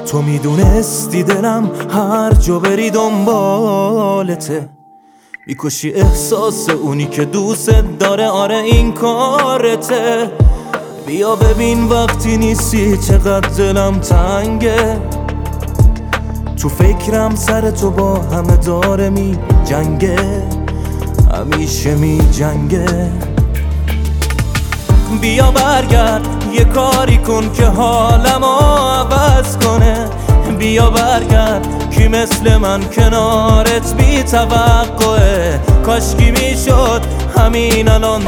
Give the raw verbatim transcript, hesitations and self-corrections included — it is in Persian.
تو میدونستی دلم هر جا بری دنبالته، میکشی احساس اونی که دوست داره. آره این کارته. بیا ببین وقتی نیستی چقدر دلم تنگه، تو فکرم سر تو با همه داره می جنگه، همیشه می جنگه. بیا برگرد یه کاری کن که حالمو عوض کنه. بیا برگرد کی مثل من کنارت بی توقعه. کاشکی میشد همین الان